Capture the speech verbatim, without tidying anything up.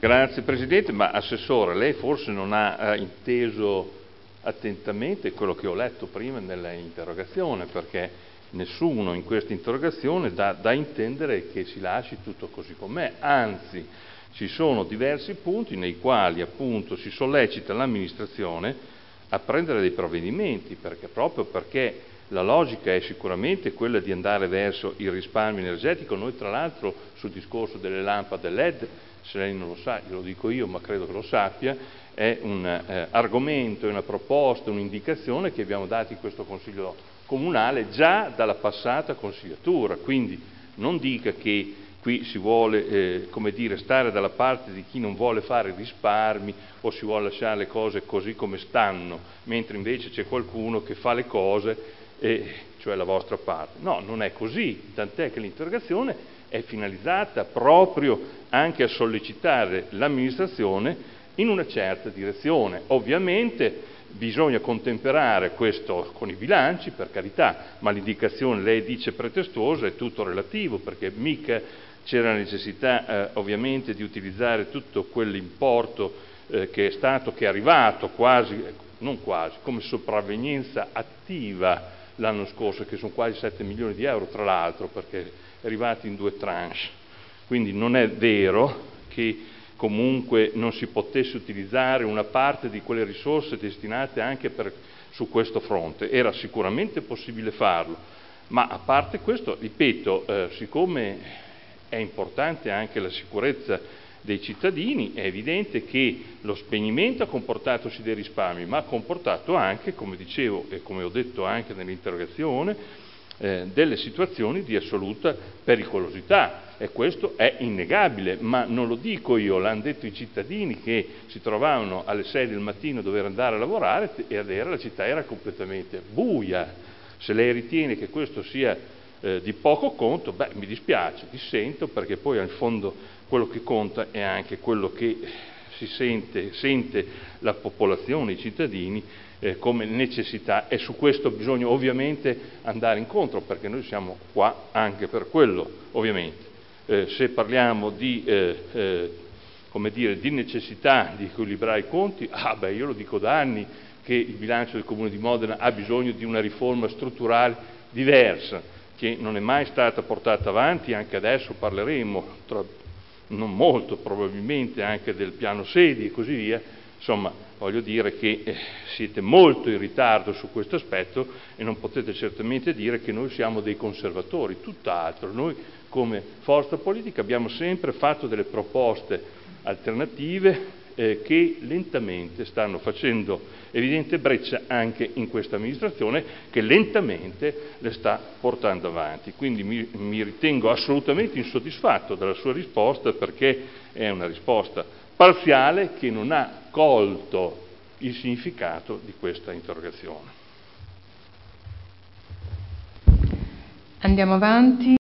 Grazie Presidente, ma Assessore, lei forse non ha eh, inteso attentamente quello che ho letto prima nella interrogazione, perché nessuno in questa interrogazione dà da intendere che si lasci tutto così com'è, anzi ci sono diversi punti nei quali appunto si sollecita l'amministrazione a prendere dei provvedimenti, perché proprio perché la logica è sicuramente quella di andare verso il risparmio energetico. Noi tra l'altro sul discorso delle lampade L E D, se lei non lo sa, glielo dico io, ma credo che lo sappia, è un eh, argomento, è una proposta, un'indicazione che abbiamo dato in questo Consiglio Comunale già dalla passata consigliatura, quindi non dica che qui si vuole eh, come dire, stare dalla parte di chi non vuole fare risparmi o si vuole lasciare le cose così come stanno, mentre invece c'è qualcuno che fa le cose, eh, cioè la vostra parte. No, non è così, tant'è che l'interrogazione è finalizzata proprio anche a sollecitare l'amministrazione in una certa direzione. Ovviamente bisogna contemperare questo con i bilanci, per carità, ma l'indicazione, lei dice pretestuosa, è tutto relativo, perché mica c'era la necessità eh, ovviamente di utilizzare tutto quell'importo eh, che è stato, che è arrivato quasi, non quasi, come sopravvenienza attiva l'anno scorso, che sono quasi sette milioni di euro tra l'altro, perché è arrivato in due tranche. Quindi non è vero che comunque non si potesse utilizzare una parte di quelle risorse destinate anche per, su questo fronte. Era sicuramente possibile farlo, ma a parte questo, ripeto, eh, siccome è importante anche la sicurezza dei cittadini, è evidente che lo spegnimento ha comportato sì dei risparmi, ma ha comportato anche, come dicevo e come ho detto anche nell'interrogazione, eh, delle situazioni di assoluta pericolosità, e questo è innegabile, ma non lo dico io, l'hanno detto i cittadini che si trovavano alle sei del mattino a dover andare a lavorare e ad era la città era completamente buia. Se lei ritiene che questo sia eh, di poco conto, beh, mi dispiace, dissento, perché poi in fondo quello che conta è anche quello che si sente, sente la popolazione, i cittadini, eh, come necessità, e su questo bisogna ovviamente andare incontro, perché noi siamo qua anche per quello, ovviamente. Eh, se parliamo di, eh, eh, come dire, di necessità di equilibrare i conti, ah beh, io lo dico da anni che il bilancio del Comune di Modena ha bisogno di una riforma strutturale diversa, che non è mai stata portata avanti. Anche adesso parleremo, tra, non molto probabilmente, anche del piano sedi e così via. Insomma, voglio dire che eh, siete molto in ritardo su questo aspetto e non potete certamente dire che noi siamo dei conservatori, tutt'altro. Noi come forza politica abbiamo sempre fatto delle proposte alternative eh, che lentamente stanno facendo evidente breccia anche in questa amministrazione, che lentamente le sta portando avanti. Quindi mi, mi ritengo assolutamente insoddisfatto della sua risposta, perché è una risposta parziale che non ha colto il significato di questa interrogazione. Andiamo avanti.